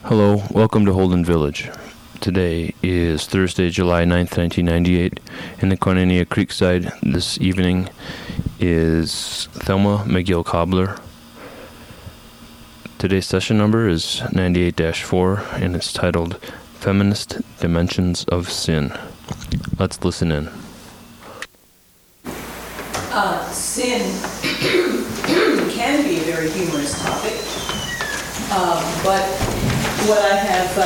Hello, welcome to Holden Village. Today is Thursday, July 9th, 1998. In the Koinonia Creekside this evening is Thelma McGill-Cobbler. Today's session number is 98-4, and it's titled Feminist Dimensions of Sin. Let's listen in. Sin can be a very humorous topic, but what I have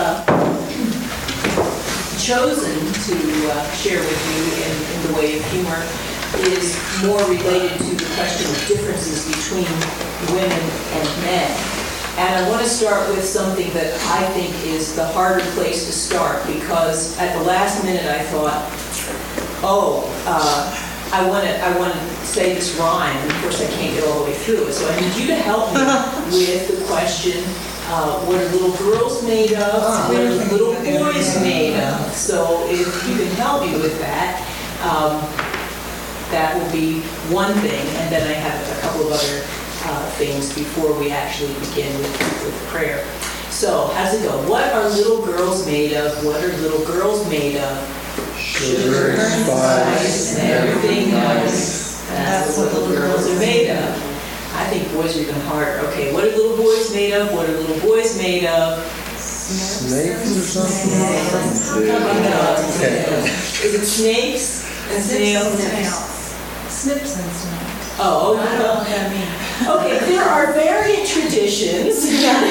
chosen to share with you in the way of humor is more related to the question of differences between women and men. And I want to start with something that I think is the harder place to start, because at the last minute I thought, I want to say this rhyme, and of course I can't get all the way through it. So I need you to help me with the question, what are little girls made of? What are little boys made of? So if you can help me with that, that will be one thing. And then I have a couple of other things before we actually begin with prayer. So how's it go? What are little girls made of? What are little girls made of? Sugar, spice, and everything else. That's what little girls are made of. I think boys are even harder. Okay, what are little boys made of? What are little boys made of? Snakes or something? Is it snakes and snails? Snips and snails. Oh, I don't know what that means. okay. There are variant traditions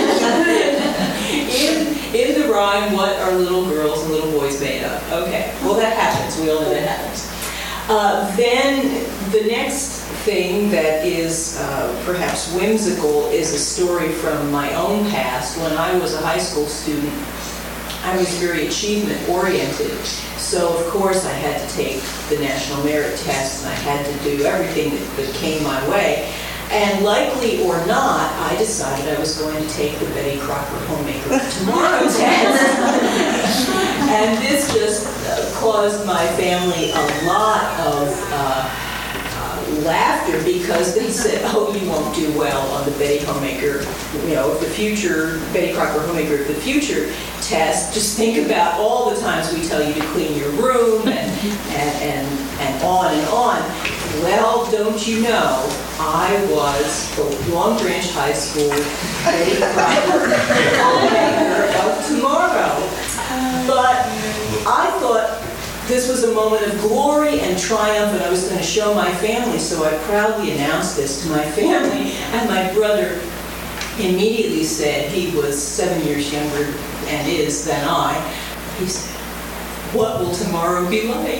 in the rhyme, what are little girls and little boys made of? Okay, well that happens. We all know that happens. Then the next thing that is perhaps whimsical is a story from my own past. When I was a high school student, I was very achievement-oriented. So, of course, I had to take the National Merit Test, and I had to do everything that came my way. And likely or not, I decided I was going to take the Betty Crocker Homemaker Tomorrow test. And this just caused my family a lot of laughter, because they said, oh, you won't do well on the Betty Homemaker, the future, Betty Crocker Homemaker of the Future test. Just think about all the times we tell you to clean your room and on and on. Well, don't you know, I was the Long Branch High School Betty Crocker Homemaker of Tomorrow. But I thought this was a moment of glory and triumph, and I was going to show my family, so I proudly announced this to my family. And my brother immediately said, he was 7 years younger and is than I, he said, what will tomorrow be like?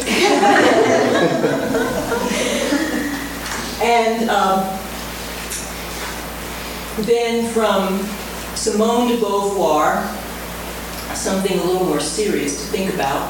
And then from Simone de Beauvoir, something a little more serious to think about.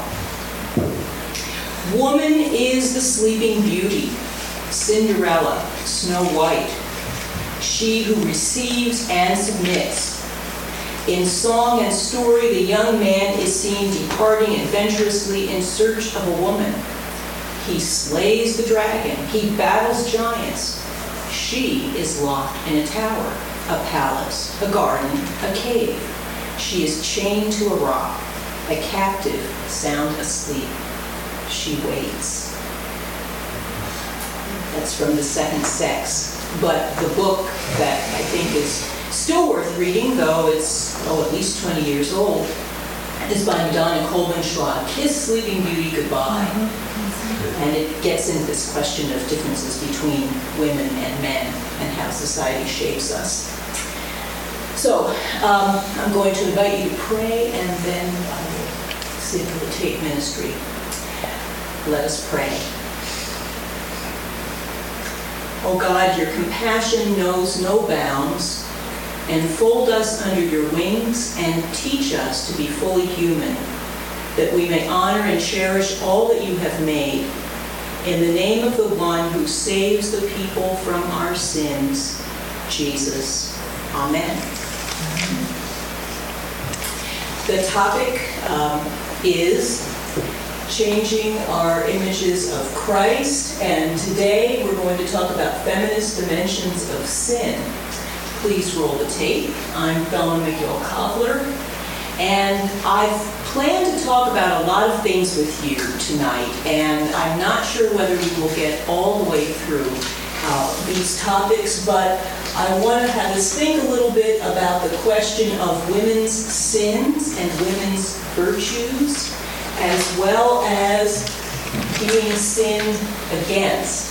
Woman is the sleeping beauty, Cinderella, Snow White, she who receives and submits. In song and story, the young man is seen departing adventurously in search of a woman. He slays the dragon, he battles giants. She is locked in a tower, a palace, a garden, a cave. She is chained to a rock, a captive, sound asleep. She waits. That's from The Second Sex. But the book that I think is still worth reading, though it's at least 20 years old, is by Madonna Colvin Schwab, Kiss Sleeping Beauty Goodbye. And it gets into this question of differences between women and men and how society shapes us. So I'm going to invite you to pray, and then I will sit for the tape ministry. Let us pray. Oh God, your compassion knows no bounds. Enfold us under your wings and teach us to be fully human, that we may honor and cherish all that you have made. In the name of the one who saves the people from our sins, Jesus. Amen. The topic is changing our images of Christ, and today we're going to talk about feminist dimensions of sin. Please roll the tape. I'm Thelma McGill-Cobbler, And I've planned to talk about a lot of things with you tonight, and I'm not sure whether we will get all the way through these topics, but I want to have us think a little bit about the question of women's sins and women's virtues, as well as being sinned against.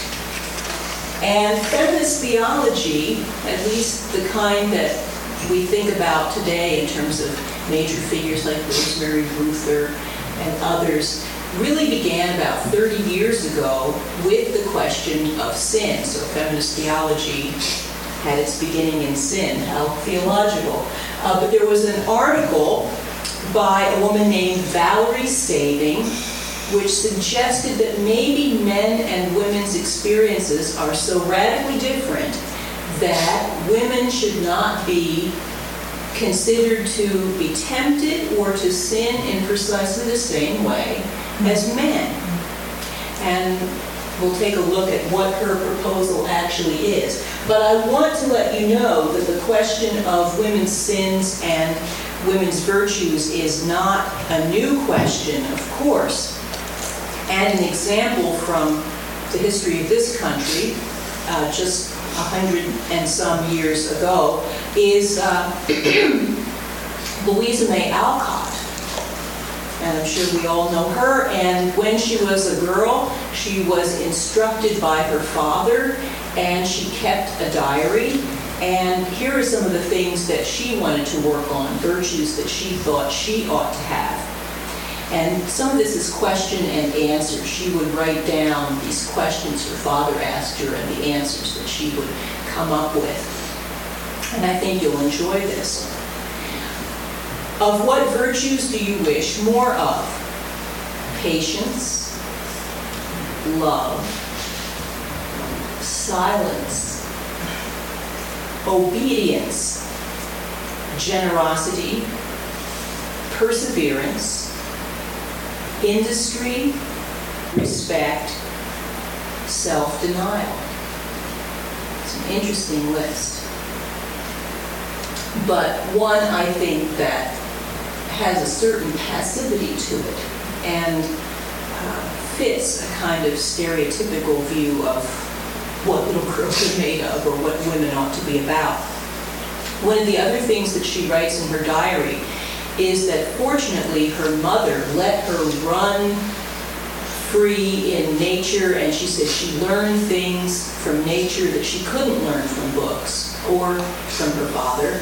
And feminist theology, at least the kind that we think about today in terms of major figures like Rosemary Ruther and others, really began about 30 years ago with the question of sin. So feminist theology had its beginning in sin. How theological. But there was an article by a woman named Valerie Saving, which suggested that maybe men and women's experiences are so radically different that women should not be considered to be tempted or to sin in precisely the same way as men. And we'll take a look at what her proposal actually is. But I want to let you know that the question of women's sins and women's virtues is not a new question, of course. And an example from the history of this country, just 100 and some years ago, is Louisa May Alcott. And I'm sure we all know her. And when she was a girl, she was instructed by her father, and she kept a diary. And here are some of the things that she wanted to work on, virtues that she thought she ought to have. And some of this is question and answer. She would write down these questions her father asked her and the answers that she would come up with. And I think you'll enjoy this. Of what virtues do you wish more of? Patience, love, silence, obedience, generosity, perseverance, industry, respect, self-denial. It's an interesting list. But one, I think, that has a certain passivity to it and fits a kind of stereotypical view of what little girls are made of or what women ought to be about. One of the other things that she writes in her diary is that fortunately her mother let her run free in nature, and she said she learned things from nature that she couldn't learn from books or from her father.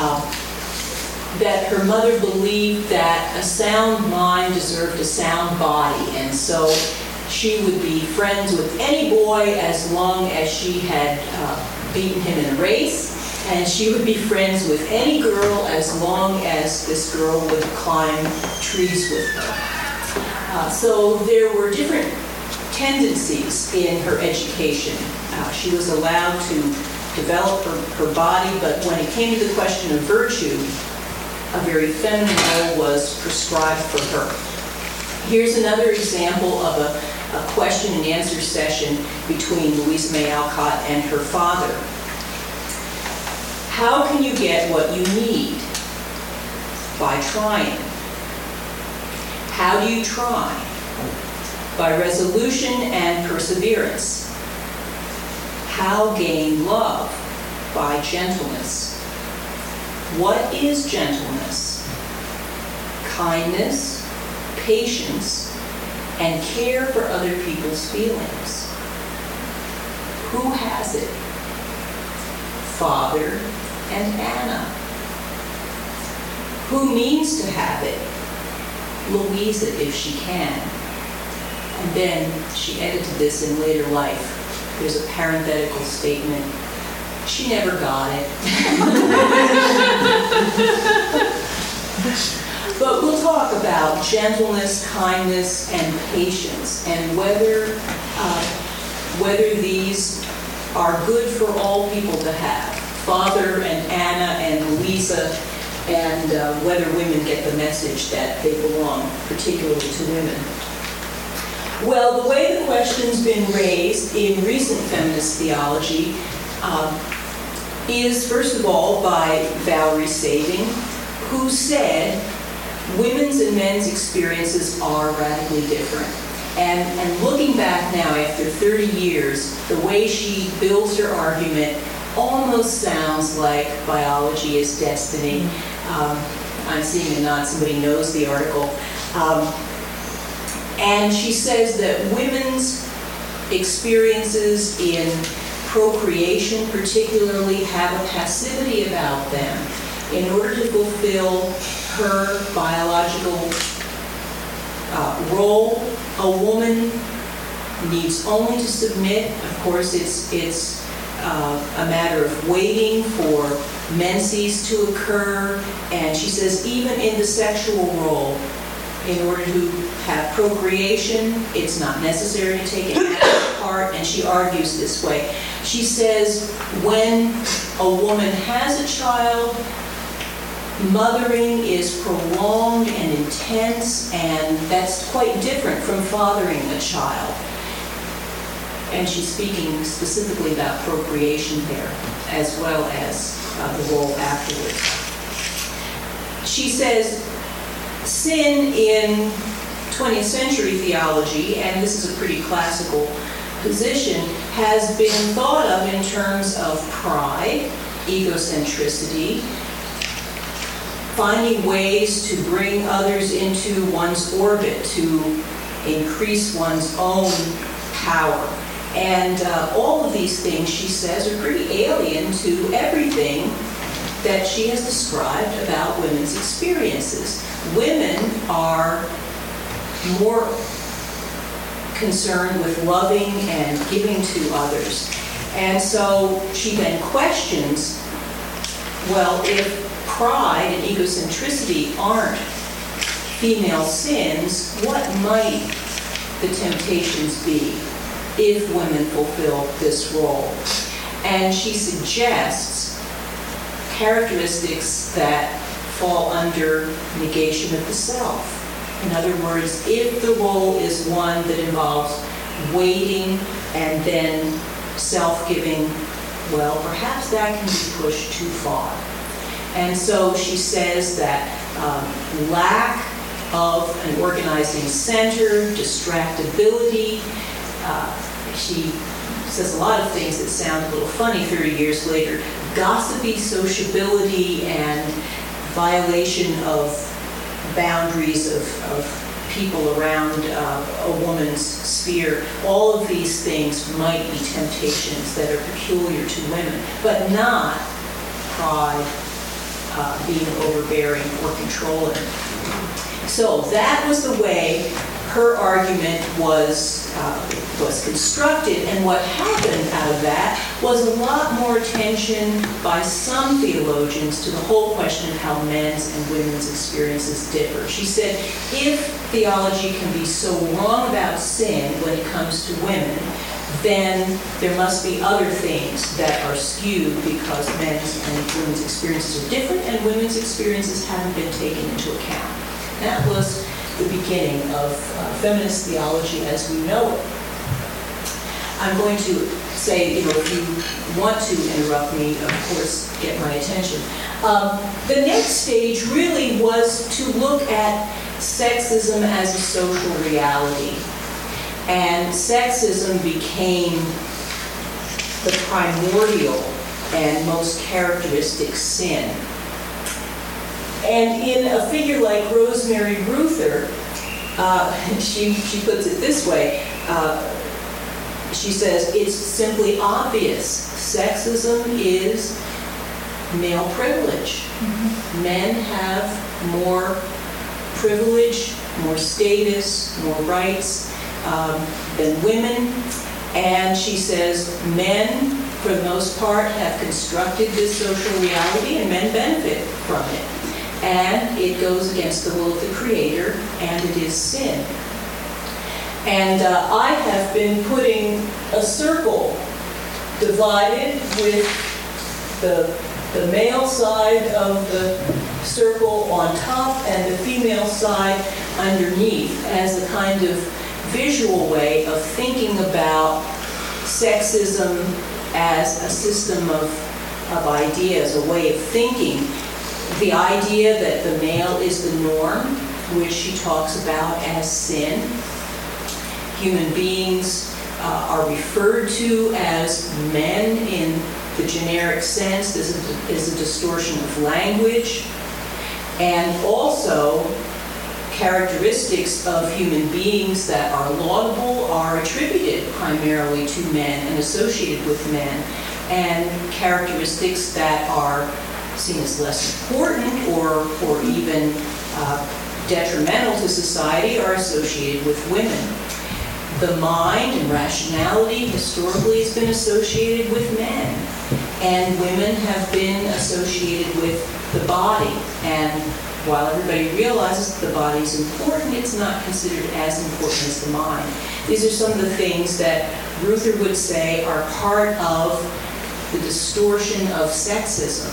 That her mother believed that a sound mind deserved a sound body, and so she would be friends with any boy as long as she had beaten him in a race, and she would be friends with any girl as long as this girl would climb trees with her. So there were different tendencies in her education. She was allowed to develop her body, but when it came to the question of virtue, a very feminine role was prescribed for her. Here's another example of a question and answer session between Louisa May Alcott and her father. How can you get what you need? By trying. How do you try? By resolution and perseverance. How gain love? By gentleness. What is gentleness? Kindness, patience, and care for other people's feelings. Who has it? Father and Anna. Who means to have it? Louisa, if she can. And then she edited this in later life. There's a parenthetical statement. She never got it. But we'll talk about gentleness, kindness, and patience, and whether these are good for all people to have. Father and Anna and Louisa, and whether women get the message that they belong particularly to women. Well, the way the question's been raised in recent feminist theology is, first of all, by Valerie Saving, who said women's and men's experiences are radically different. And looking back now after 30 years, the way she builds her argument almost sounds like biology is destiny. I'm seeing a nod, somebody knows the article. And she says that women's experiences in procreation particularly have a passivity about them. In order to fulfill her biological role, a woman needs only to submit. Of course, it's a matter of waiting for menses to occur. And she says even in the sexual role, in order to have procreation, it's not necessary to take an active part, and she argues this way. She says when a woman has a child, mothering is prolonged and intense, and that's quite different from fathering a child. And she's speaking specifically about procreation there, as well as the role afterwards. She says sin in 20th century theology, and this is a pretty classical position, has been thought of in terms of pride, egocentricity, finding ways to bring others into one's orbit, to increase one's own power. And all of these things, she says, are pretty alien to everything that she has described about women's experiences. Women are more concerned with loving and giving to others. And so she then questions, well, if pride and egocentricity aren't female sins, what might the temptations be if women fulfill this role? And she suggests characteristics that fall under negation of the self. In other words, if the role is one that involves waiting and then self-giving, well, perhaps that can be pushed too far. And so she says that lack of an organizing center, distractibility, she says a lot of things that sound a little funny 30 years later, gossipy sociability and violation of boundaries of people around a woman's sphere. All of these things might be temptations that are peculiar to women, but not pride, being overbearing or controlling. So that was the way her argument was constructed, and what happened out of that was a lot more attention by some theologians to the whole question of how men's and women's experiences differ. She said, if theology can be so wrong about sin when it comes to women, then there must be other things that are skewed because men's and women's experiences are different and women's experiences haven't been taken into account. That was the beginning of feminist theology as we know it. I'm going to say, if you want to interrupt me, of course, get my attention. The next stage really was to look at sexism as a social reality. And sexism became the primordial and most characteristic sin. And in a figure like Rosemary Ruther, she puts it this way. She says, it's simply obvious. Sexism is male privilege. Mm-hmm. Men have more privilege, more status, more rights than women. And she says men, for the most part, have constructed this social reality and men benefit from it. And it goes against the will of the Creator, and it is sin. And I have been putting a circle divided with the male side of the circle on top and the female side underneath as a kind of visual way of thinking about sexism as a system of ideas, a way of thinking the idea that the male is the norm, which she talks about as sin. Human beings are referred to as men in the generic sense. This is a distortion of language. And also, characteristics of human beings that are laudable are attributed primarily to men and associated with men. And characteristics that are seen as less important or even detrimental to society are associated with women. The mind and rationality historically has been associated with men, and women have been associated with the body. And while everybody realizes the body is important, it's not considered as important as the mind. These are some of the things that Ruther would say are part of the distortion of sexism.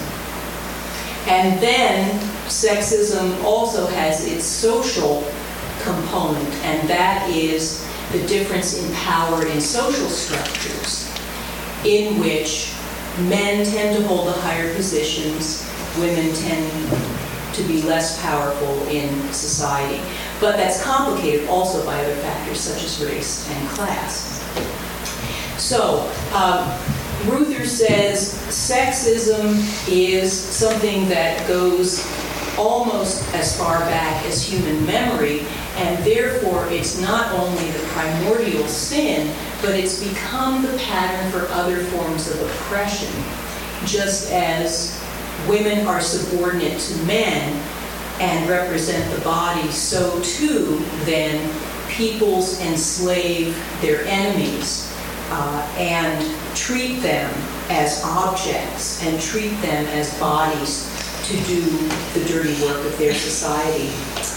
And then sexism also has its social component, and that is the difference in power in social structures, in which men tend to hold the higher positions, women tend to be less powerful in society. But that's complicated also by other factors such as race and class. So, Ruther says sexism is something that goes almost as far back as human memory, and therefore it's not only the primordial sin, but it's become the pattern for other forms of oppression. Just as women are subordinate to men and represent the body, so too then peoples enslave their enemies and treat them as objects and treat them as bodies to do the dirty work of their society.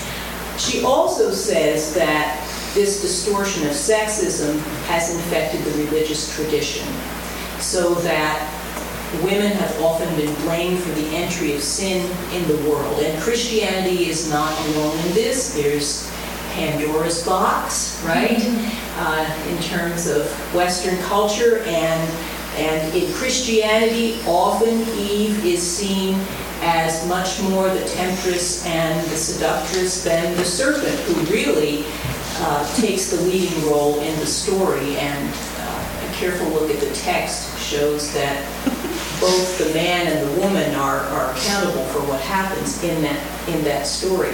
She also says that this distortion of sexism has infected the religious tradition, so that women have often been blamed for the entry of sin in the world. And Christianity is not alone in this. There's Pandora's box, right? In terms of Western culture, and in Christianity, often Eve is seen as much more the temptress and the seductress than the serpent, who really takes the leading role in the story. And a careful look at the text shows that both the man and the woman are accountable for what happens in that story.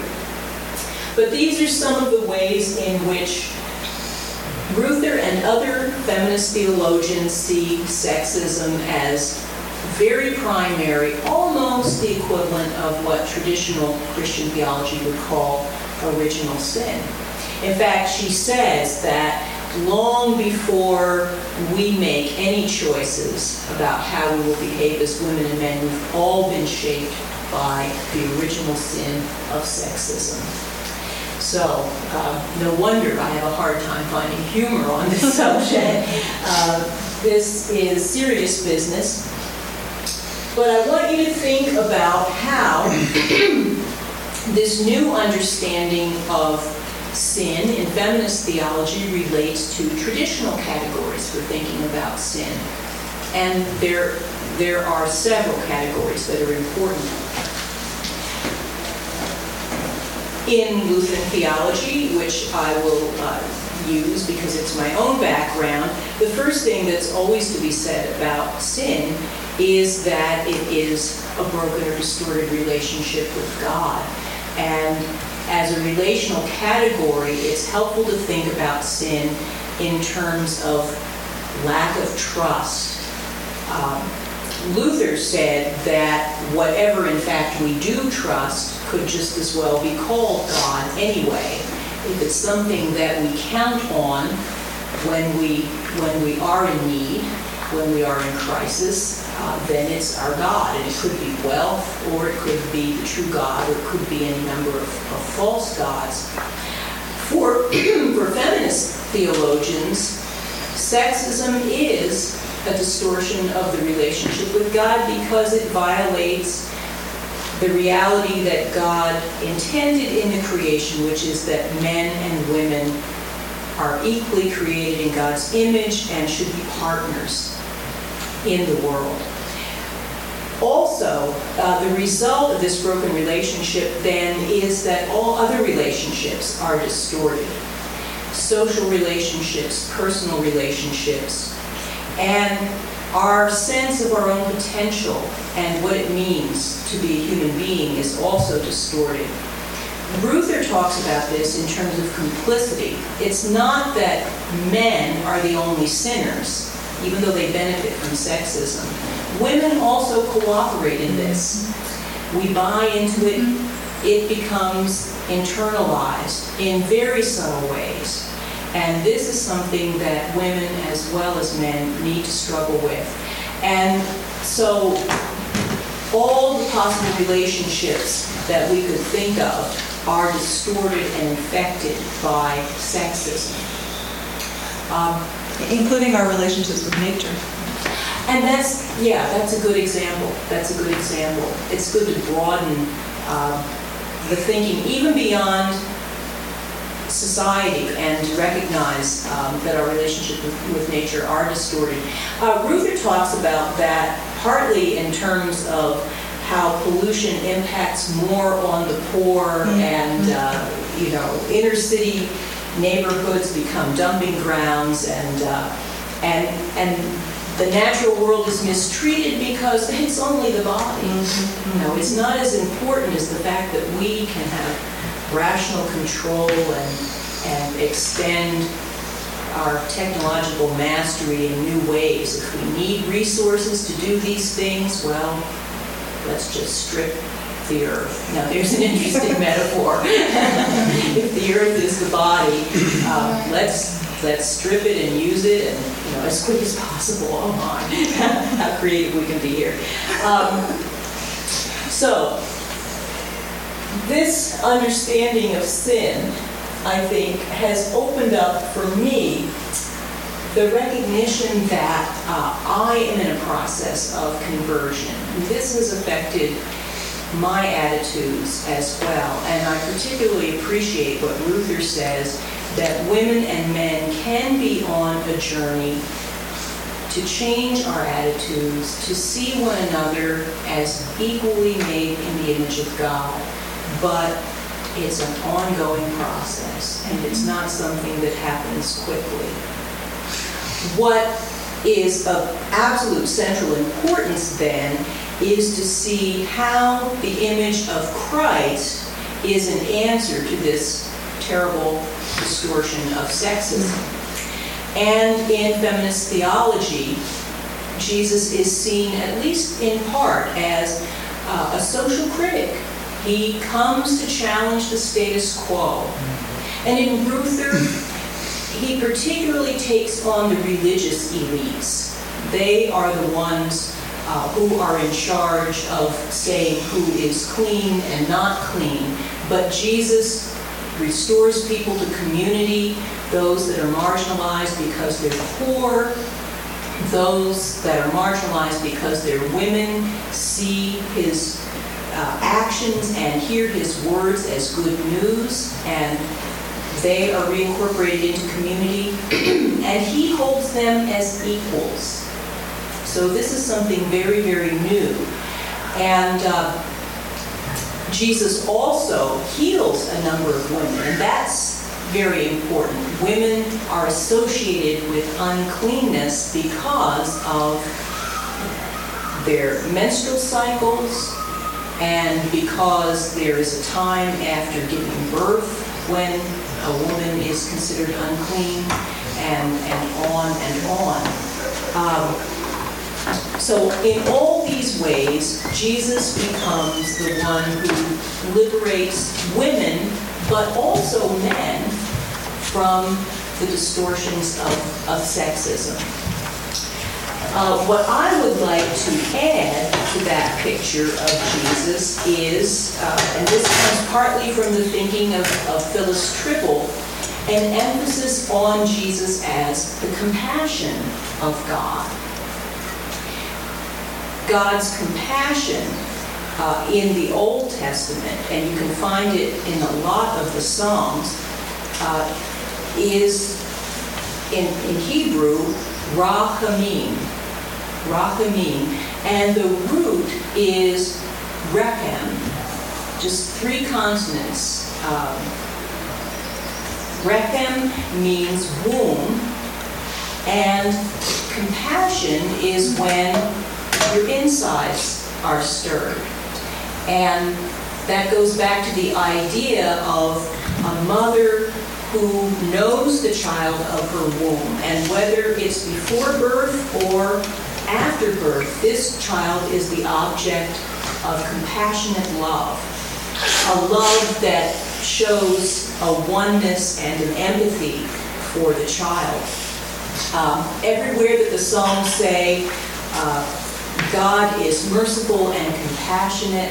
But these are some of the ways in which Ruther and other feminist theologians see sexism as very primary, almost the equivalent of what traditional Christian theology would call original sin. In fact, she says that long before we make any choices about how we will behave as women and men, we've all been shaped by the original sin of sexism. So, no wonder I have a hard time finding humor on this subject. This is serious business. But I want you to think about how this new understanding of sin in feminist theology relates to traditional categories for thinking about sin. And there are several categories that are important. In Lutheran theology, which I will use because it's my own background, the first thing that's always to be said about sin is that it is a broken or distorted relationship with God. And as a relational category, it's helpful to think about sin in terms of lack of trust. Luther said that whatever in fact we do trust could just as well be called God anyway. If it's something that we count on when we are in need, when we are in crisis, then it's our God. And it could be wealth, or it could be the true God, or it could be any number of false gods. For feminist theologians, sexism is a distortion of the relationship with God because it violates the reality that God intended in the creation, which is that men and women are equally created in God's image and should be partners in the world. Also, the result of this broken relationship then is that all other relationships are distorted. Social relationships, personal relationships, and our sense of our own potential and what it means to be a human being is also distorted. Ruther talks about this in terms of complicity. It's not that men are the only sinners, even though they benefit from sexism. Women also cooperate in this. We buy into it. It becomes internalized in very subtle ways. And this is something that women as well as men need to struggle with. And so all the possible relationships that we could think of are distorted and infected by sexism. Including our relationships with nature. And that's a good example. That's a good example. It's good to broaden the thinking even beyond society and to recognize that our relationship with nature are distorted. Ruther talks about that partly in terms of how pollution impacts more on the poor and inner city neighborhoods become dumping grounds and the natural world is mistreated because it's only the body. It's not as important as the fact that we can have rational control and extend our technological mastery in new ways. If we need resources to do these things, well, let's just strip the earth. Now, there's an interesting metaphor. If the earth is the body, let's strip it and use it, and as quick as possible. Oh my, how creative we can be here. So, this understanding of sin, I think, has opened up for me the recognition that I am in a process of conversion. This has affected my attitudes as well, and I particularly appreciate what Ruther says, that women and men can be on a journey to change our attitudes, to see one another as equally made in the image of God. But it's an ongoing process, and it's not something that happens quickly. What is of absolute central importance then is to see how the image of Christ is an answer to this terrible distortion of sexism. And in feminist theology, Jesus is seen, at least in part, as a social critic. He comes to challenge the status quo. And in Ruther, he particularly takes on the religious elites. They are the ones who are in charge of saying who is clean and not clean. But Jesus restores people to community, those that are marginalized because they're poor, those that are marginalized because they're women, see his actions and hear his words as good news, and they are reincorporated into community, and he holds them as equals. So this is something very, very new. And Jesus also heals a number of women, and that's very important. Women are associated with uncleanness because of their menstrual cycles and because there is a time after giving birth when a woman is considered unclean, and on and on. So in all these ways, Jesus becomes the one who liberates women, but also men, from the distortions of sexism. What I would like to add to that picture of Jesus is, and this comes partly from the thinking of Phyllis Triple, an emphasis on Jesus as the compassion of God. God's compassion in the Old Testament, and you can find it in a lot of the Psalms, is in Hebrew, Rachamim. Rachamim. And the root is rechem, just 3 consonants. Rechem means womb, and compassion is when your insides are stirred. And that goes back to the idea of a mother who knows the child of her womb, and whether it's before birth or after birth, this child is the object of compassionate love, a love that shows a oneness and an empathy for the child. Everywhere that the Psalms say God is merciful and compassionate,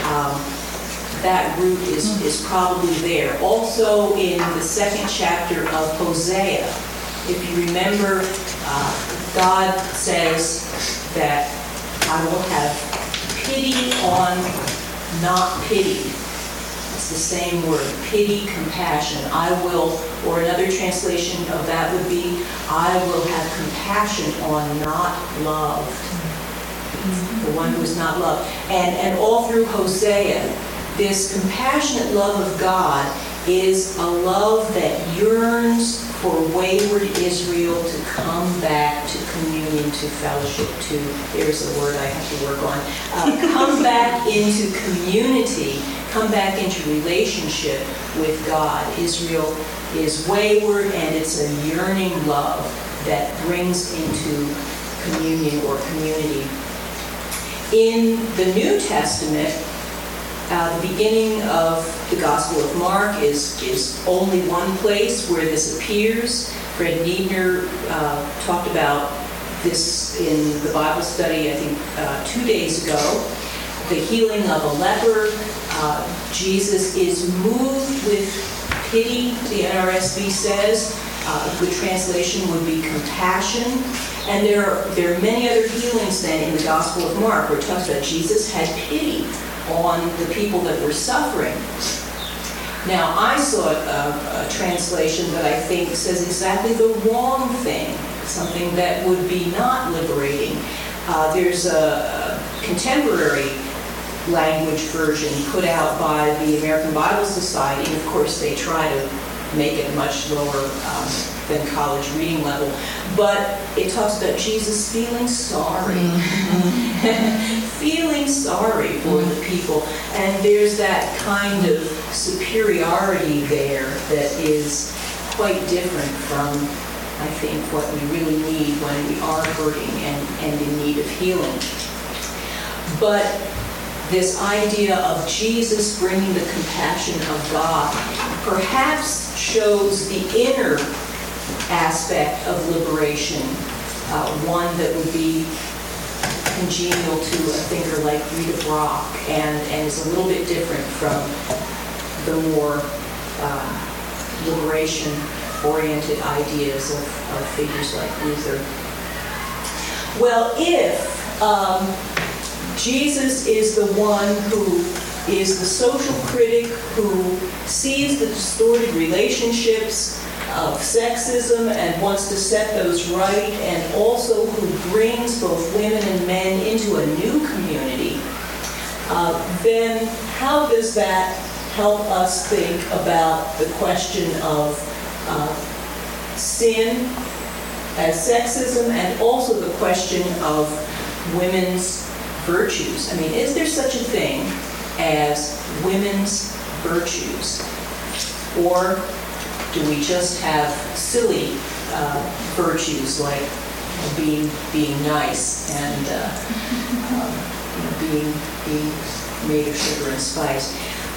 that root is probably there. Also in the 2nd chapter of Hosea, if you remember, God says that I will have pity on not pitied. It's the same word, pity, compassion. I will, or another translation of that would be, I will have compassion on not loved. The one who is not loved. And all through Hosea, this compassionate love of God is a love that yearns for wayward Israel to come back to communion, to fellowship, to, there's a word I have to work on, come back into community, come back into relationship with God. Israel is wayward, and it's a yearning love that brings into communion or community. In the New Testament, the beginning of the Gospel of Mark is only one place where this appears. Fred Niedner talked about this in the Bible study, I think, 2 days ago. The healing of a leper. Jesus is moved with pity, the NRSV says. A good translation would be compassion. And there are many other healings then in the Gospel of Mark where it talks about Jesus had pity on the people that were suffering. Now, I saw a translation that I think says exactly the wrong thing, something that would be not liberating. There's a contemporary language version put out by the American Bible Society, and of course they try to make it much lower than college reading level. But it talks about Jesus feeling sorry. Feeling sorry for the people. And there's that kind of superiority there that is quite different from, I think, what we really need when we are hurting and in need of healing. But this idea of Jesus bringing the compassion of God perhaps shows the inner aspect of liberation, one that would be congenial to a thinker like Rita Brock, and is a little bit different from the more liberation-oriented ideas of figures like Luther. Well, if Jesus is the one who is the social critic who sees the distorted relationships of sexism and wants to set those right, and also who brings both women and men into a new community, then how does that help us think about the question of sin as sexism, and also the question of women's virtues? I mean, is there such a thing as women's virtues? Or do we just have silly virtues like being nice and being made of sugar and spice?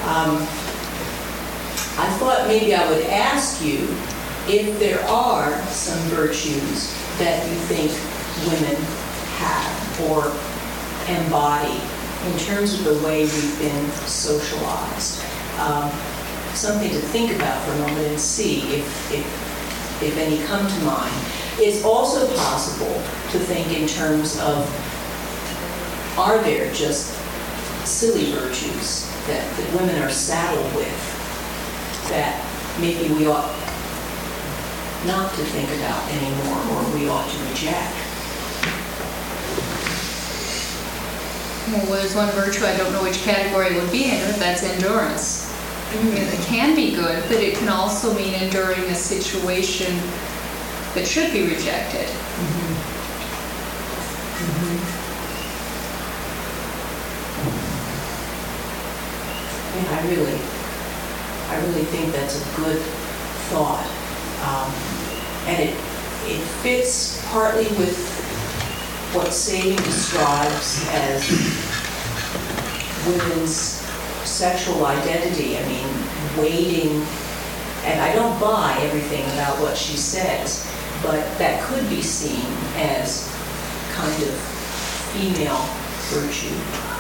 I thought maybe I would ask you if there are some virtues that you think women have or embody in terms of the way we've been socialized. Something to think about for a moment and see if any come to mind. It's also possible to think in terms of, are there just silly virtues that women are saddled with that maybe we ought not to think about anymore, or we ought to reject? Well, there's one virtue I don't know which category it would be in, but that's endurance. I mean, it can be good, but it can also mean enduring a situation that should be rejected. Yeah, I really think that's a good thought. And it fits partly with what Sabin describes as women's sexual identity. I mean, waiting, and I don't buy everything about what she says, but that could be seen as kind of female virtue.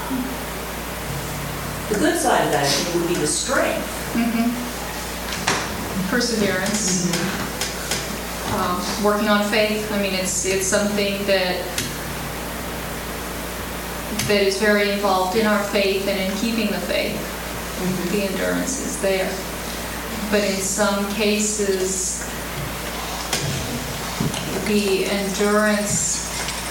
The good side of that, I think, would be the strength. Perseverance. Working on faith. I mean, it's something that is very involved in our faith and in keeping the faith. The endurance is there. But in some cases, the endurance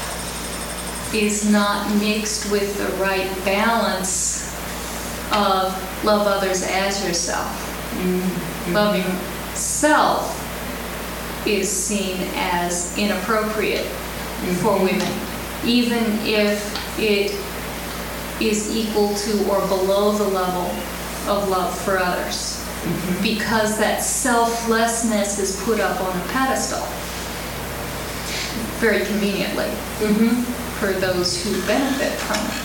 is not mixed with the right balance of love others as yourself. Loving self is seen as inappropriate for women, even if it is equal to or below the level of love for others, because that selflessness is put up on a pedestal very conveniently for those who benefit from it.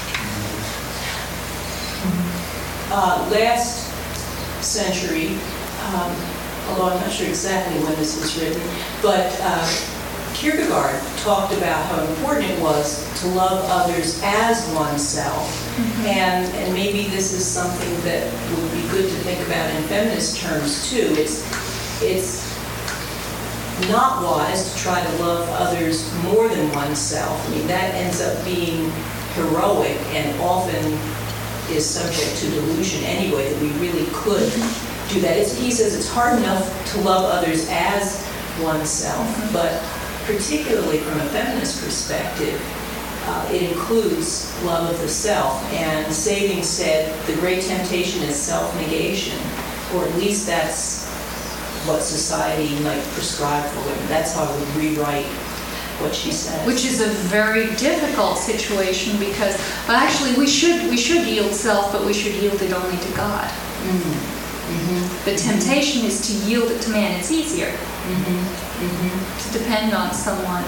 Last century, although I'm not sure exactly when this was written, but Kierkegaard talked about how important it was to love others as oneself. And maybe this is something that would be good to think about in feminist terms too. It's not wise to try to love others more than oneself. I mean, that ends up being heroic and often is subject to delusion anyway, that we really could do that. He says it's hard enough to love others as oneself, but particularly from a feminist perspective, it includes love of the self. And Sabin said the great temptation is self-negation, or at least that's what society might prescribe for women. That's how I would rewrite what she says. Which is a very difficult situation because, well, actually, we should yield self, but we should yield it only to God. The temptation is to yield it to man. It's easier to depend on someone.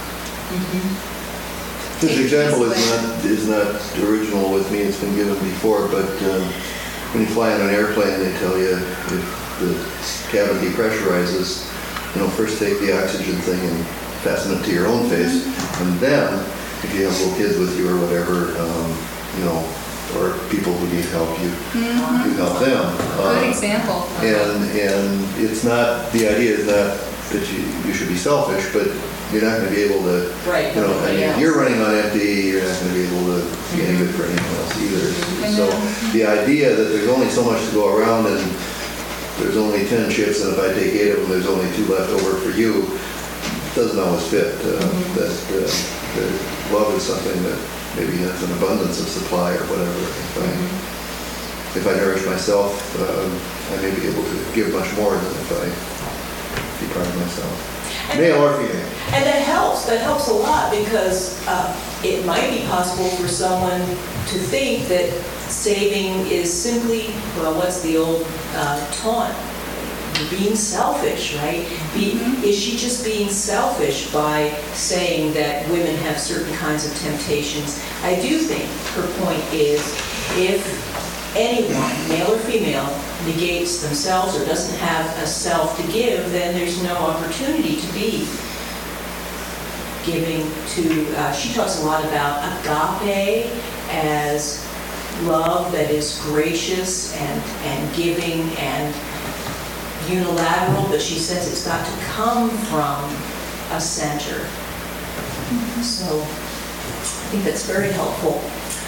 This example is not original with me. It's been given before, but when you fly on an airplane, they tell you if the cabin depressurizes, first take the oxygen thing and fasten it to your own face, and then if you have little kids with you or whatever, or people who need help, you help them. Good example. And it's not, the idea is not that you should be selfish, but you're not going to be able to, you're running on empty, you're not going to be able to be any good for anyone else either. So the idea that there's only so much to go around and there's only 10 chips, and if I take 8 of them, there's only 2 left over for you, doesn't always fit. That love is something that maybe has an abundance of supply or whatever. If I nourish myself, I may be able to give much more than if I deprive myself. Male or female. And that helps a lot, because it might be possible for someone to think that saving is simply, well, what's the old taunt? Being selfish, right? Is she just being selfish by saying that women have certain kinds of temptations? I do think her point is, if anyone, male or female, negates themselves or doesn't have a self to give, then there's no opportunity to be giving to, she talks a lot about agape as love that is gracious and giving and unilateral, but she says it's got to come from a center. So I think that's very helpful.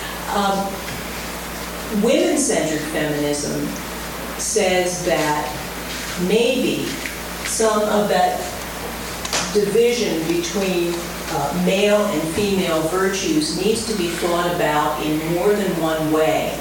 Women-centered feminism says that maybe some of that division between male and female virtues needs to be thought about in more than one way.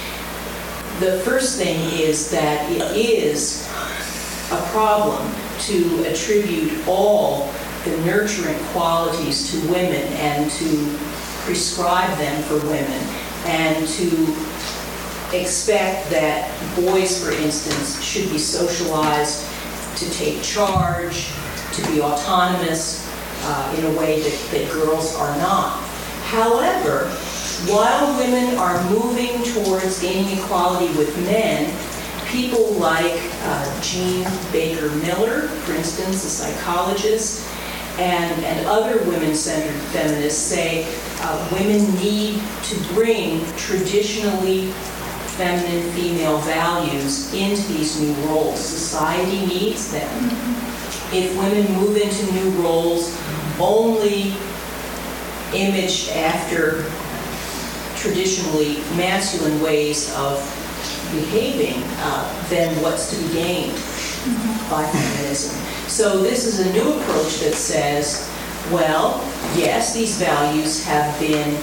The first thing is that it is a problem to attribute all the nurturing qualities to women and to prescribe them for women, and to expect that boys, for instance, should be socialized to take charge, to be autonomous in a way that girls are not. However, while women are moving towards gaining equality with men, people like Jean Baker Miller, for instance, a psychologist, and other women-centered feminists say women need to bring traditionally feminine female values into these new roles. Society needs them. If women move into new roles only imaged after traditionally masculine ways of behaving, then what's to be gained by feminism? So this is a new approach that says, well, yes, these values have been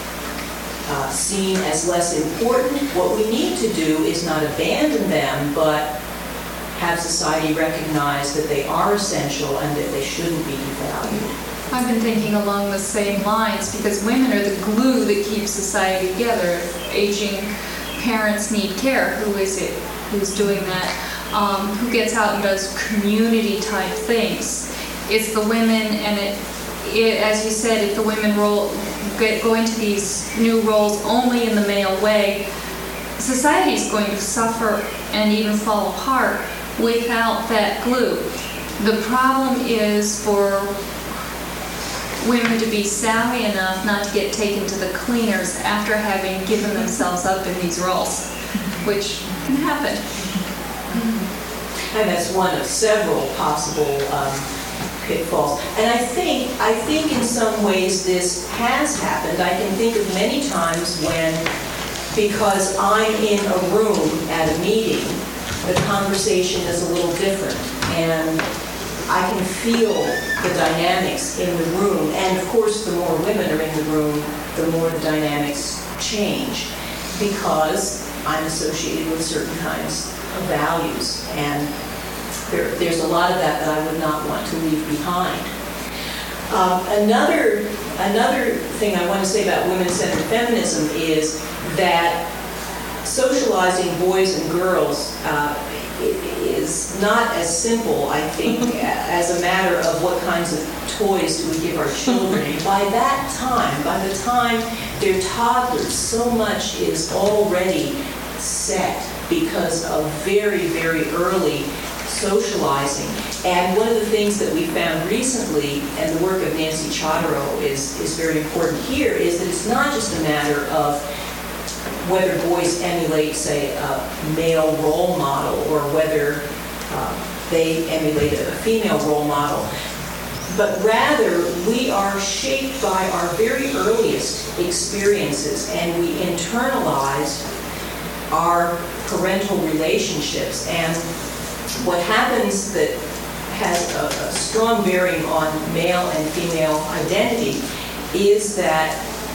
seen as less important. What we need to do is not abandon them, but have society recognize that they are essential and that they shouldn't be devalued. I've been thinking along the same lines, because women are the glue that keeps society together. If aging parents need care, who is it who's doing that? Who gets out and does community type things? It's the women, and it as you said, if the women go into these new roles only in the male way, society is going to suffer and even fall apart without that glue. The problem is for women to be savvy enough not to get taken to the cleaners after having given themselves up in these roles, which can happen. And that's one of several possible pitfalls. And I think in some ways this has happened. I can think of many times when, because I'm in a room at a meeting, the conversation is a little different, and I can feel the dynamics in the room. And of course, the more women are in the room, the more the dynamics change, because I'm associated with certain kinds of values. And there's a lot of that I would not want to leave behind. Another thing I want to say about women-centered feminism is that socializing boys and girls is not as simple, I think, as a matter of what kinds of toys do we give our children. By that time, by the time they're toddlers, so much is already set because of very, very early socializing. And one of the things that we found recently, and the work of Nancy Chodorow is very important here, is that it's not just a matter of whether boys emulate, say, a male role model, or whether they emulate a female role model, but rather we are shaped by our very earliest experiences, and we internalize our parental relationships. And what happens that has a strong bearing on male and female identity is that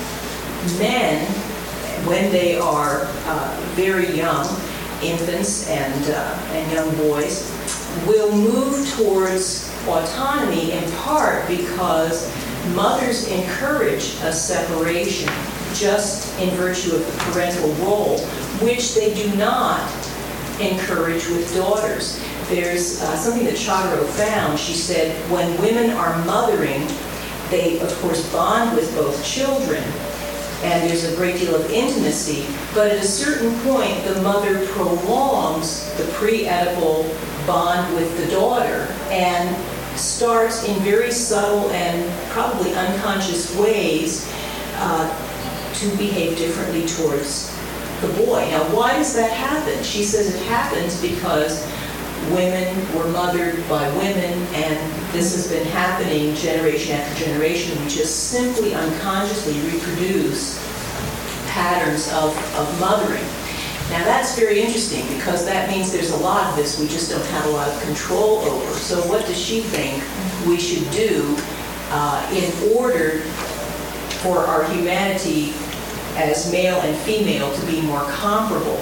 men, when they are very young, infants and young boys, will move towards autonomy in part because mothers encourage a separation just in virtue of the parental role, which they do not encourage with daughters. There's something that Chodorow found. She said when women are mothering, they of course bond with both children, and there's a great deal of intimacy, but at a certain point the mother prolongs the pre-Oedipal bond with the daughter and starts in very subtle and probably unconscious ways to behave differently towards the boy. Now, why does that happen? She says it happens because women were mothered by women, and this has been happening generation after generation. We just simply unconsciously reproduce patterns of mothering. Now, that's very interesting because that means there's a lot of this we just don't have a lot of control over. So what does she think we should do in order for our humanity as male and female to be more comparable.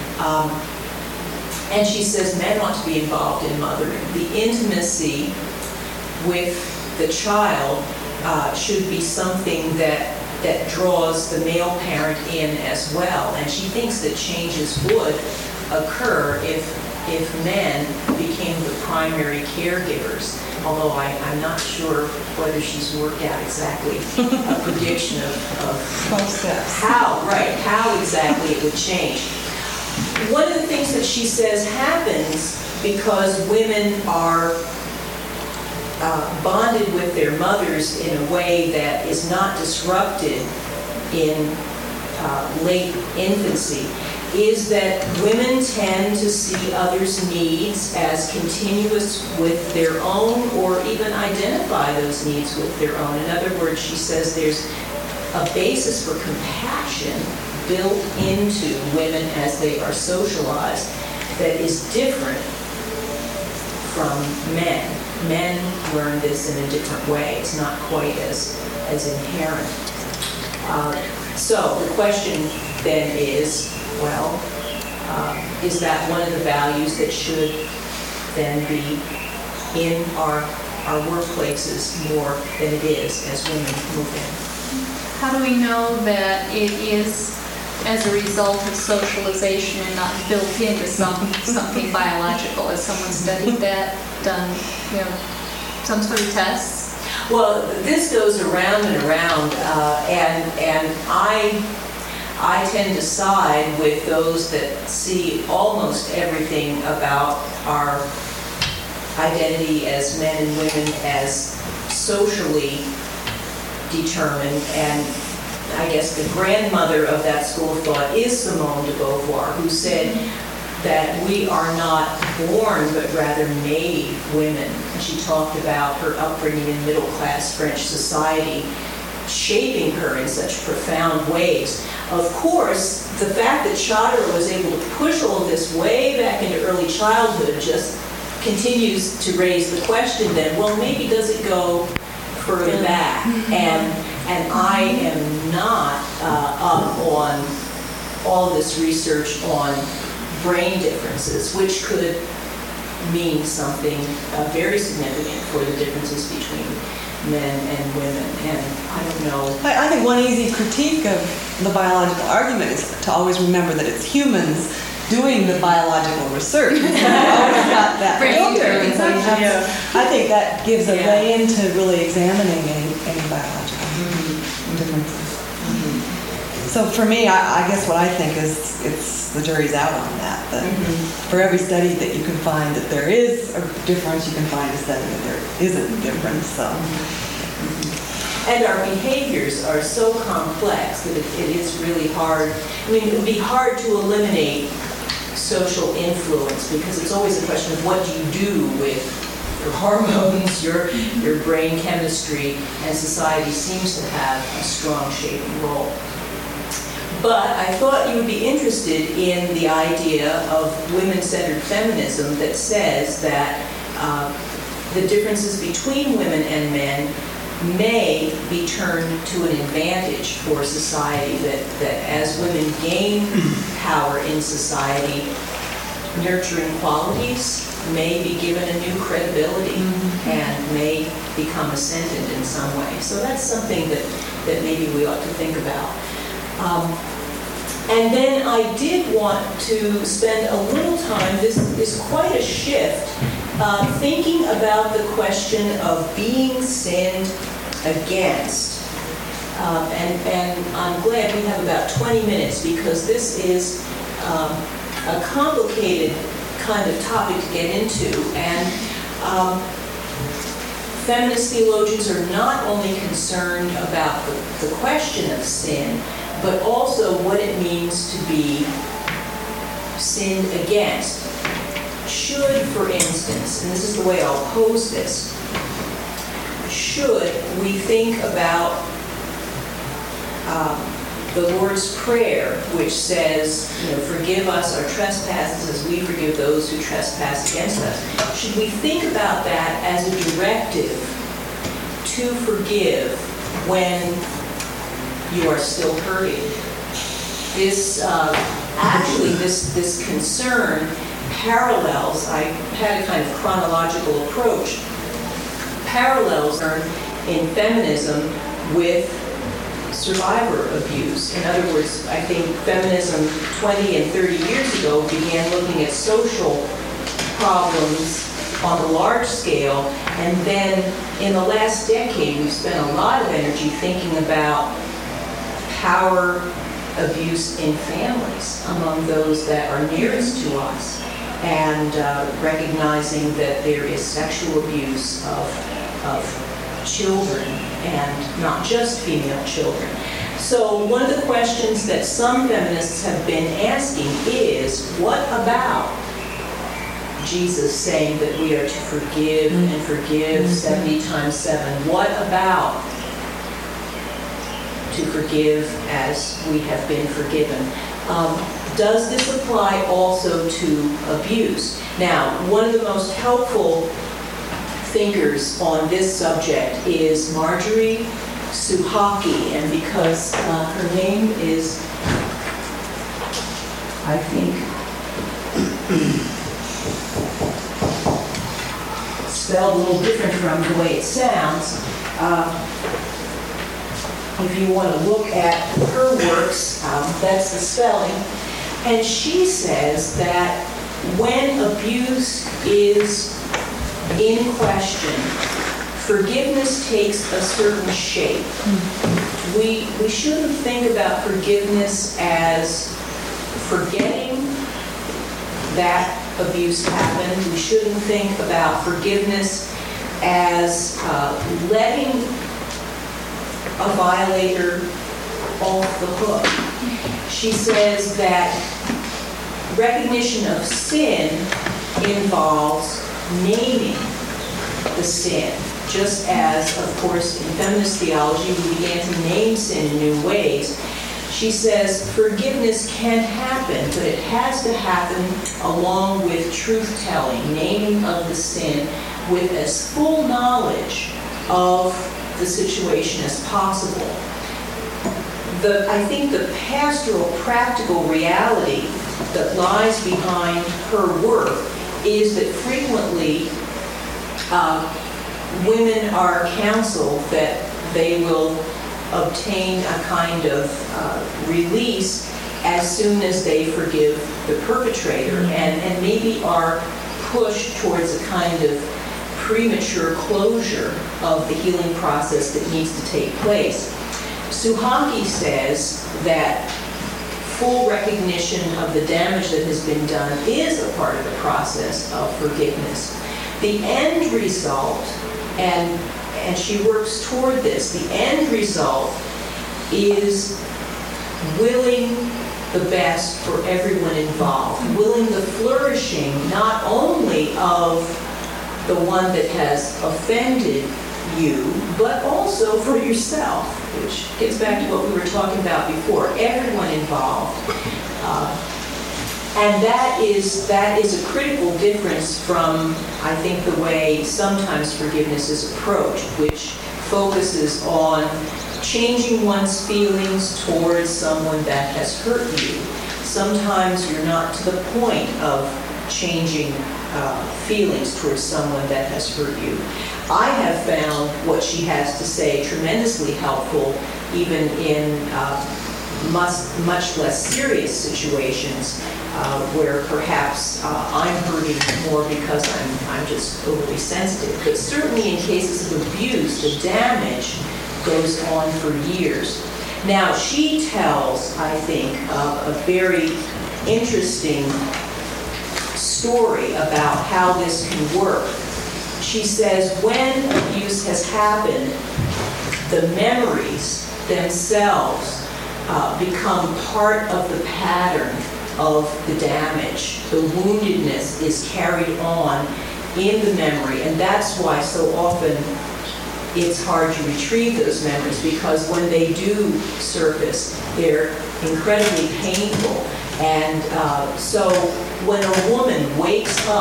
And she says men ought to be involved in mothering. The intimacy with the child should be something that draws the male parent in as well. And she thinks that changes would occur if men became the primary caregivers, although I'm not sure whether she's worked out exactly a prediction of 12 steps. how exactly it would change. One of the things that she says happens because women are bonded with their mothers in a way that is not disrupted in late infancy is that women tend to see others' needs as continuous with their own, or even identify those needs with their own. In other words, she says there's a basis for compassion built into women as they are socialized that is different from men. Men learn this in a different way. It's not quite as inherent. So the question then is, well, is that one of the values that should then be in our workplaces more than it is as women move in? How do we know that it is as a result of socialization and not built into something biological? Has someone studied that, done, some sort of tests? Well, this goes around and around, and I tend to side with those that see almost everything about our identity as men and women as socially determined. And I guess the grandmother of that school of thought is Simone de Beauvoir, who said that we are not born but rather made women. She talked about her upbringing in middle-class French society shaping her in such profound ways. Of course, the fact that Chatara was able to push all of this way back into early childhood just continues to raise the question then, well, maybe does it go further back? And I am not up on all this research on brain differences, which could mean something very significant for the differences between men and women, and I don't know. I think one easy critique of the biological argument is to always remember that it's humans doing the biological research. We've always got that filter. And so you have to, I think that gives a way into really examining any biological differences. So for me, I guess what I think is it's the jury's out on that. But for every study that you can find that there is a difference, you can find a study that there isn't a difference. So. And our behaviors are so complex that it is really hard. I mean, it would be hard to eliminate social influence because it's always a question of what do you do with your hormones, your brain chemistry, and society seems to have a strong shaping role. But I thought you would be interested in the idea of women-centered feminism that says that the differences between women and men may be turned to an advantage for society, that as women gain power in society, nurturing qualities may be given a new credibility and may become ascendant in some way. So that's something that maybe we ought to think about. And then I did want to spend a little time, this is quite a shift, thinking about the question of being sinned against. And I'm glad we have about 20 minutes because this is a complicated kind of topic to get into. And feminist theologians are not only concerned about the question of sin, but also what it means to be sinned against. Should, for instance, and this is the way I'll pose this, should we think about the Lord's Prayer, which says, forgive us our trespasses as we forgive those who trespass against us. Should we think about that as a directive to forgive when you are still hurting. This concern parallels, I had a kind of chronological approach, parallels in feminism with survivor abuse. In other words, I think feminism 20 and 30 years ago began looking at social problems on a large scale, and then in the last decade we've spent a lot of energy thinking about power abuse in families among those that are nearest to us, and recognizing that there is sexual abuse of children, and not just female children. So one of the questions that some feminists have been asking is, what about Jesus saying that we are to forgive and forgive 70 times 7? What about to forgive as we have been forgiven? Does this apply also to abuse? Now, one of the most helpful thinkers on this subject is Marjorie Suchocki, and because her name is, I think, spelled a little different from the way it sounds, if you want to look at her works, that's the spelling. And she says that when abuse is in question, forgiveness takes a certain shape. We shouldn't think about forgiveness as forgetting that abuse happened. We shouldn't think about forgiveness as letting a violator off the hook. She says that recognition of sin involves naming the sin, just as, of course, in feminist theology we began to name sin in new ways. She says forgiveness can happen, but it has to happen along with truth-telling, naming of the sin, with as full knowledge of the situation as possible. I think the pastoral, practical reality that lies behind her work is that frequently women are counseled that they will obtain a kind of release as soon as they forgive the perpetrator, and maybe are pushed towards a kind of premature closure of the healing process that needs to take place. Suchocki says that full recognition of the damage that has been done is a part of the process of forgiveness. The end result, and she works toward this, the end result is willing the best for everyone involved, willing the flourishing not only of the one that has offended you, but also for yourself, which gets back to what we were talking about before, everyone involved. And that is a critical difference from, I think, the way sometimes forgiveness is approached, which focuses on changing one's feelings towards someone that has hurt you. Sometimes you're not to the point of changing feelings towards someone that has hurt you. I have found what she has to say tremendously helpful, even in much less serious situations where perhaps I'm hurting more because I'm just overly sensitive. But certainly in cases of abuse, the damage goes on for years. Now, she tells, I think, a very interesting story about how this can work. She says when abuse has happened, the memories themselves become part of the pattern of the damage. The woundedness is carried on in the memory, and that's why so often it's hard to retrieve those memories, because when they do surface, they're incredibly painful. And so when a woman wakes up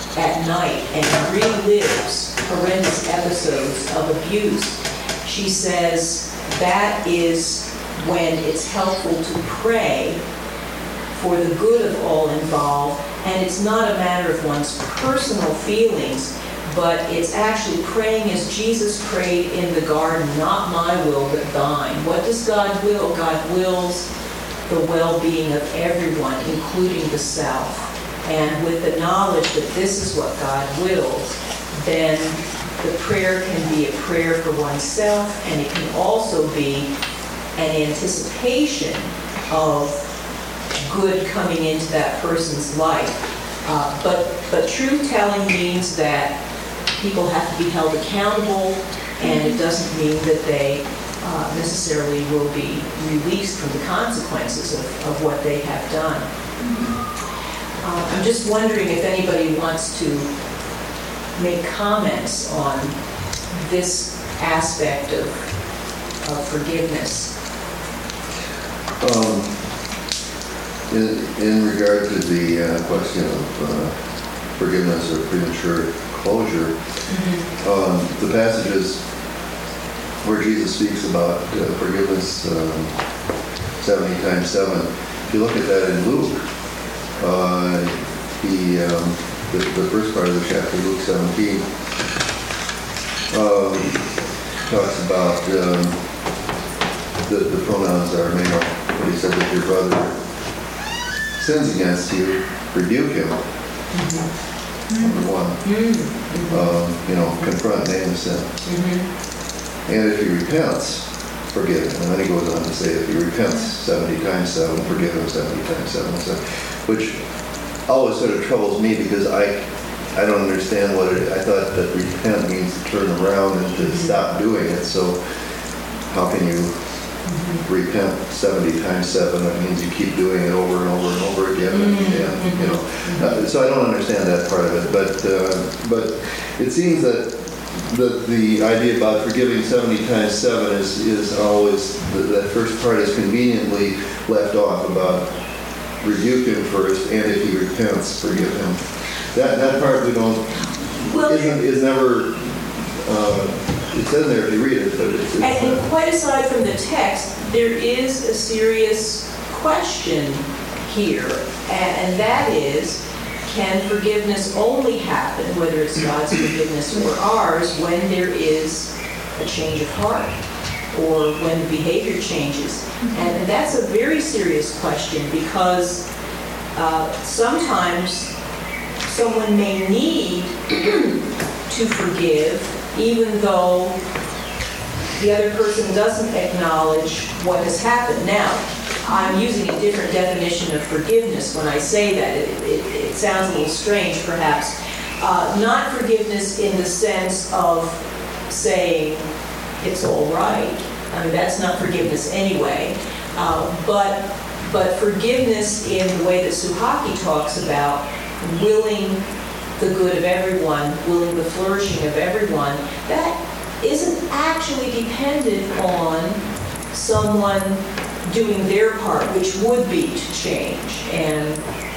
at night and relives horrendous episodes of abuse, she says that is when it's helpful to pray for the good of all involved, and it's not a matter of one's personal feelings, but it's actually praying as Jesus prayed in the garden, not my will, but thine. What does God will? God wills the well-being of everyone, including the self. And with the knowledge that this is what God wills, then the prayer can be a prayer for oneself, and it can also be an anticipation of good coming into that person's life. But truth-telling means that people have to be held accountable, and it doesn't mean that they necessarily will be released from the consequences of what they have done. I'm just wondering if anybody wants to make comments on this aspect of forgiveness. In regard to the question of forgiveness or premature closure, the passages where Jesus speaks about forgiveness 70 times 7, if you look at that in Luke, the first part of the chapter, Luke 17, talks about the pronouns are male. When he said that your brother sins against you, rebuke him. Number one. Confront, name the sin. And if he repents, forgive him. And then he goes on to say, if he repents 70 times 7, forgive him 70 times 7. Which always sort of troubles me, because I don't understand what it is. I thought that repent means to turn around and to stop doing it. So how can you repent 70 times 7? That means you keep doing it over and over and over again. So I don't understand that part of it. But it seems that the idea about forgiving 70 times 7 is always, that first part is conveniently left off, about rebuke him first, and if he repents, forgive him. That part we don't, is never, it's in there if you read it, but it's and quite aside from the text, there is a serious question here, and that is, can forgiveness only happen, whether it's God's forgiveness or ours, when there is a change of heart or when the behavior changes? And that's a very serious question, because sometimes someone may need to forgive even though the other person doesn't acknowledge what has happened. Now, I'm using a different definition of forgiveness when I say that. It sounds a little strange, perhaps. Not forgiveness in the sense of saying it's all right. I mean, that's not forgiveness anyway. But forgiveness in the way that Suhaki talks about, willing the good of everyone, willing the flourishing of everyone, that isn't actually dependent on someone doing their part, which would be to change. And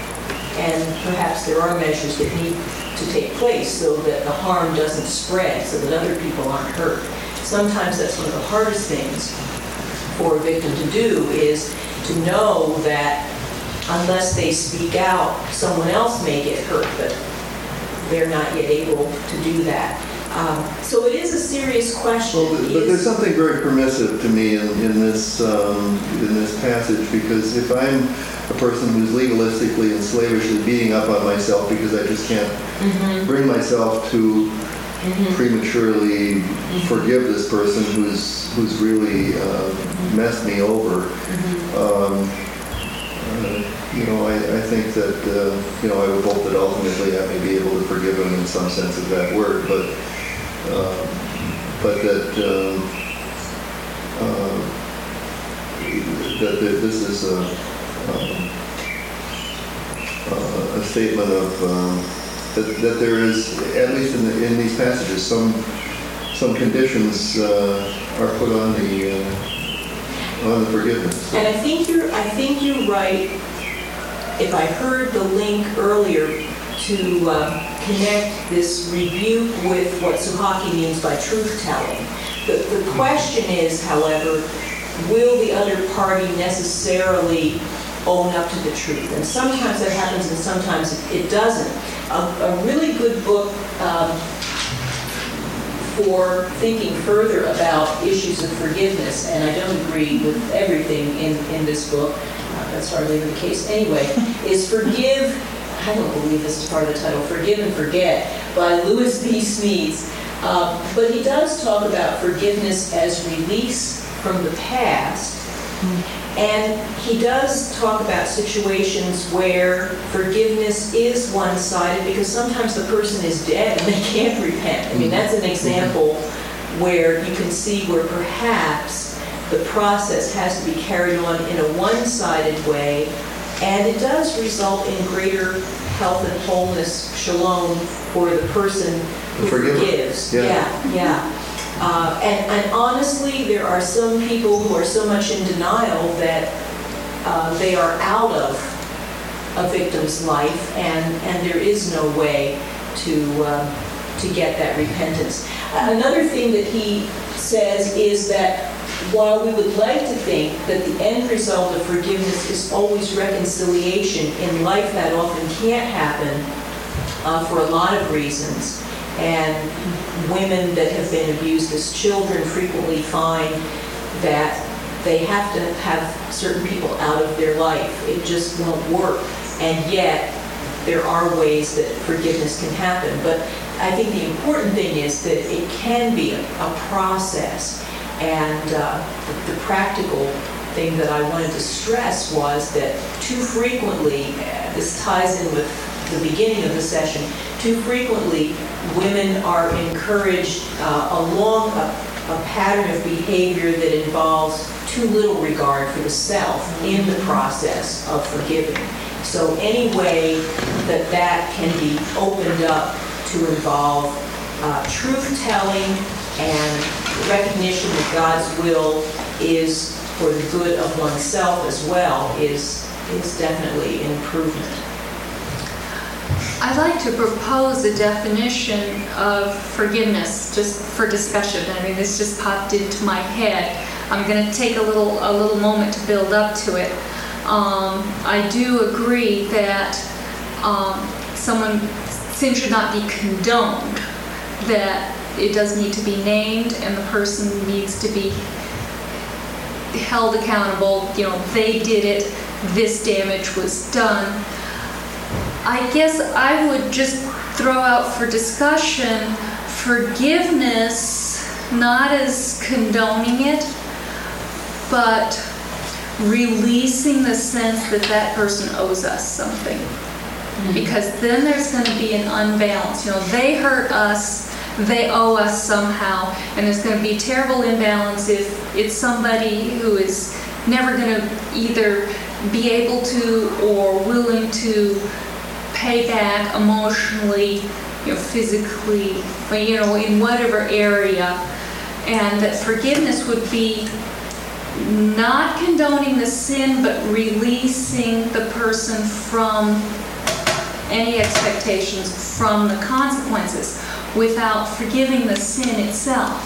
perhaps there are measures that need to take place so that the harm doesn't spread, so that other people aren't hurt. Sometimes that's one of the hardest things for a victim to do, is to know that unless they speak out, someone else may get hurt, but they're not yet able to do that. So it is a serious question. Well, but there's something very permissive to me in this passage, because if I'm a person who's legalistically and slavishly beating up on myself because I just can't bring myself to prematurely forgive this person who's really messed me over, I think that I would hope that ultimately I may be able to forgive him in some sense of that word, but that this is a statement of that there is, at least in these passages, some conditions are put on the forgiveness. And I think you're right. If I heard the link earlier to connect this rebuke with what Suhaki means by truth-telling. The question is, however, will the other party necessarily own up to the truth? And sometimes that happens and sometimes it doesn't. A really good book for thinking further about issues of forgiveness, and I don't agree with everything in this book, that's hardly the case anyway, is Forgive, I don't believe this is part of the title, Forgive and Forget by Lewis B. Smedes. But he does talk about forgiveness as release from the past. And he does talk about situations where forgiveness is one-sided because sometimes the person is dead and they can't repent. I mean, that's an example where you can see where perhaps the process has to be carried on in a one-sided way, and it does result in greater health and wholeness, shalom, for the person who forgives. Yeah. And honestly, there are some people who are so much in denial that they are out of a victim's life, and there is no way to get that repentance. Another thing that he says is that while we would like to think that the end result of forgiveness is always reconciliation, in life that often can't happen for a lot of reasons. And women that have been abused as children frequently find that they have to have certain people out of their life. It just won't work. And yet, there are ways that forgiveness can happen. But I think the important thing is that it can be a process. And the practical thing that I wanted to stress was that too frequently, this ties in with the beginning of the session, too frequently women are encouraged along a pattern of behavior that involves too little regard for the self in the process of forgiving. So any way that can be opened up to involve truth-telling and recognition that God's will is for the good of oneself as well is definitely an improvement. I'd like to propose a definition of forgiveness just for discussion. I mean, this just popped into my head. I'm going to take a little moment to build up to it. I do agree that sin should not be condoned, that it does need to be named and the person needs to be held accountable. You know, they did it, this damage was done. I guess I would just throw out for discussion forgiveness, not as condoning it, but releasing the sense that that person owes us something. Mm-hmm. Because then there's going to be an unbalance. You know, they hurt us, they owe us somehow, and there's going to be a terrible imbalance if it's somebody who is never going to either be able to or willing to pay back emotionally, you know, physically, you know, in whatever area, and that forgiveness would be not condoning the sin, but releasing the person from any expectations from the consequences without forgiving the sin itself.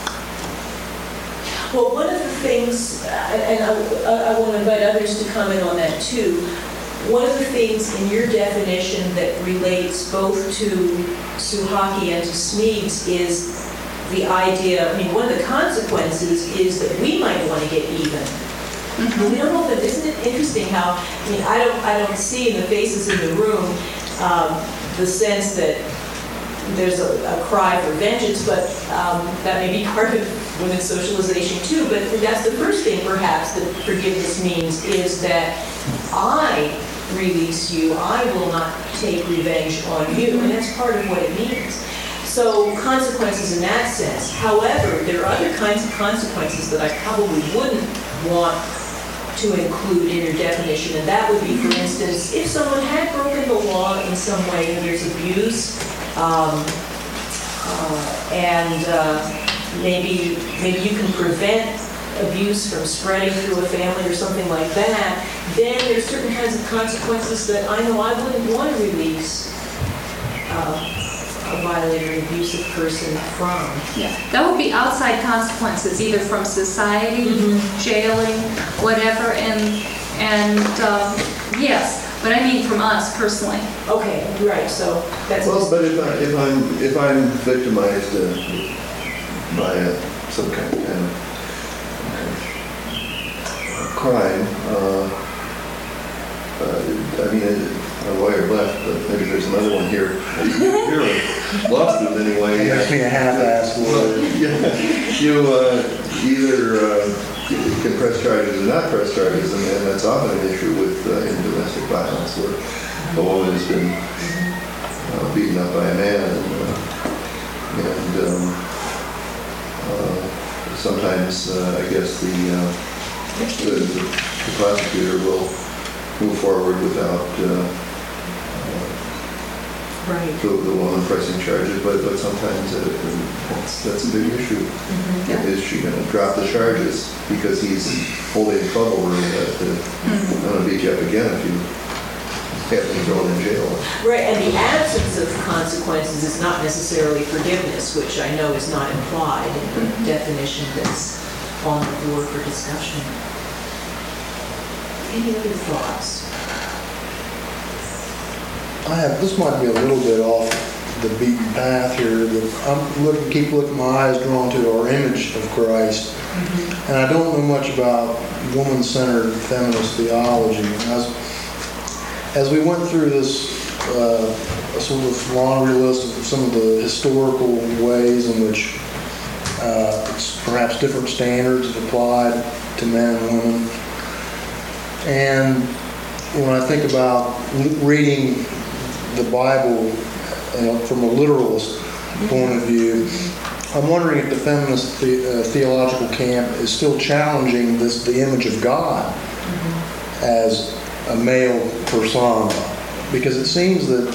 Well, one of the things, and I want to invite others to comment on that too, one of the things in your definition that relates both to Suhaki and to Smedes is the idea, I mean, one of the consequences is that we might want to get even. Mm-hmm. We don't know that, isn't it interesting how, I mean, I don't see in the faces in the room the sense that there's a cry for vengeance, but that may be part of women's socialization too. But that's the first thing, perhaps, that forgiveness means is that I release you. I will not take revenge on you, and that's part of what it means. So consequences in that sense. However, there are other kinds of consequences that I probably wouldn't want to include in your definition, and that would be, for instance, if someone had broken the law in some way and there's abuse, maybe you can prevent abuse from spreading through a family or something like that, then there's certain kinds of consequences that I know I wouldn't want to release. a violator, an abusive person from. Yeah, that would be outside consequences, either from society, jailing, whatever, and yes, but I mean from us personally. Okay, right. So that's Well, but if I'm victimized by some kind of crime, I mean, my lawyer left, but maybe there's another one here. You're a lawsuit anyway. It makes me a half-assed lawyer. You either can press charges or not press charges, and that's often an issue with in domestic violence, where a woman has been beaten up by a man, and sometimes I guess the prosecutor will move forward without right. the woman pressing charges, but sometimes that's a big issue. Is she going to drop the charges because he's holding a club over her? I'm going to beat you up again if you have been thrown in jail. Right, and the absence of consequences is not necessarily forgiveness, which I know is not implied in the definition that's on the board for discussion. Any other thoughts? This might be a little bit off the beaten path here, but keep looking, my eyes drawn to our image of Christ. And I don't know much about woman-centered feminist theology. As we went through this sort of laundry list of some of the historical ways in which perhaps different standards have applied to men and women, and when I think about reading the Bible from a literalist point of view, I'm wondering if the feminist theological camp is still challenging the image of God as a male persona, because it seems that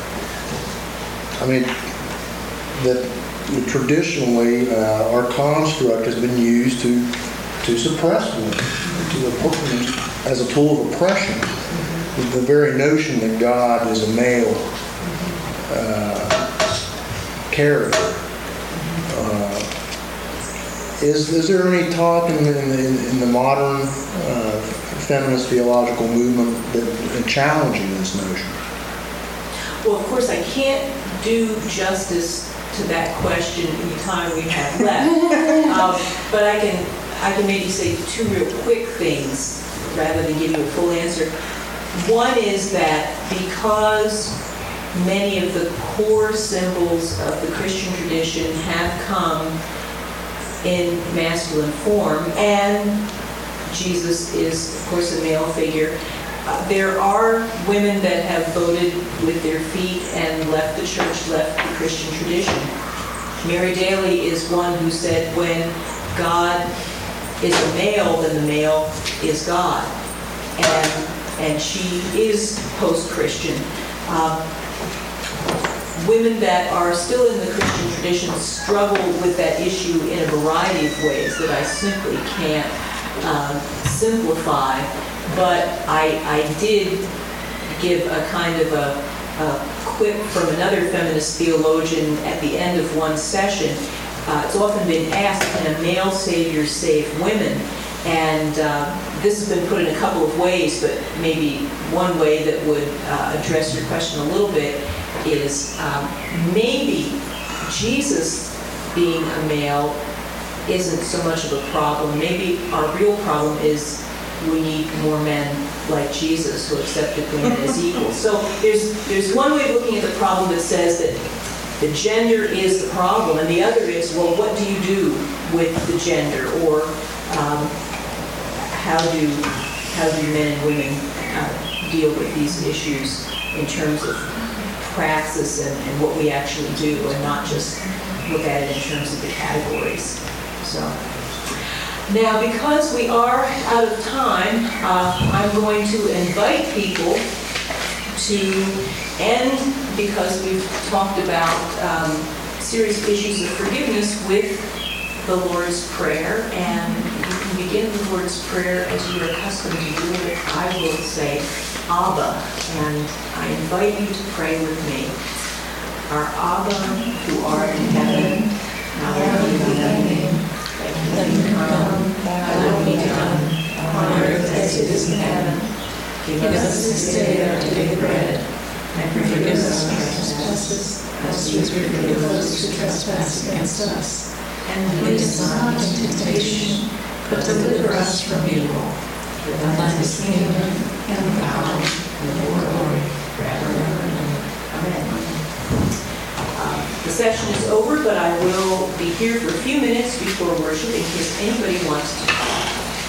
traditionally our construct has been used to suppress women, as a tool of oppression. The very notion that God is a male character. Is there any talk in the modern feminist theological movement that challenging this notion? Well, of course, I can't do justice to that question in the time we have left, but I can maybe say two real quick things rather than give you a full answer. One is that because many of the core symbols of the Christian tradition have come in masculine form, and Jesus is, of course, a male figure, there are women that have voted with their feet and left the church, left the Christian tradition. Mary Daly is one who said, when God is a male, then the male is God. And she is post-Christian. Women that are still in the Christian tradition struggle with that issue in a variety of ways that I simply can't simplify. But I did give a kind of a quip from another feminist theologian at the end of one session. It's often been asked, can a male savior save women? And this has been put in a couple of ways, but maybe one way that would address your question a little bit is maybe Jesus being a male isn't so much of a problem. Maybe our real problem is we need more men like Jesus who accepted women as equals. So there's one way of looking at the problem that says that the gender is the problem, and the other is, well, what do you do with the gender, or how do men and women deal with these issues in terms of praxis and what we actually do, and not just look at it in terms of the categories. So now, because we are out of time, I'm going to invite people to end, because we've talked about serious issues of forgiveness, with the Lord's Prayer. And you can begin the Lord's Prayer as you're accustomed to do it. I will say, Abba, and I invite you to pray with me. Our Abba, who art in heaven, hallowed be thy name. Thy kingdom come, thy will be done, on earth as it is in heaven. Give us this day our daily bread, and forgive us our trespasses, as we forgive those who trespass against us. And lead us not into temptation, but deliver us from evil. For thine is the kingdom, and the power, and the glory, forever and ever. Amen. The session is over, but I will be here for a few minutes before worship in case anybody wants to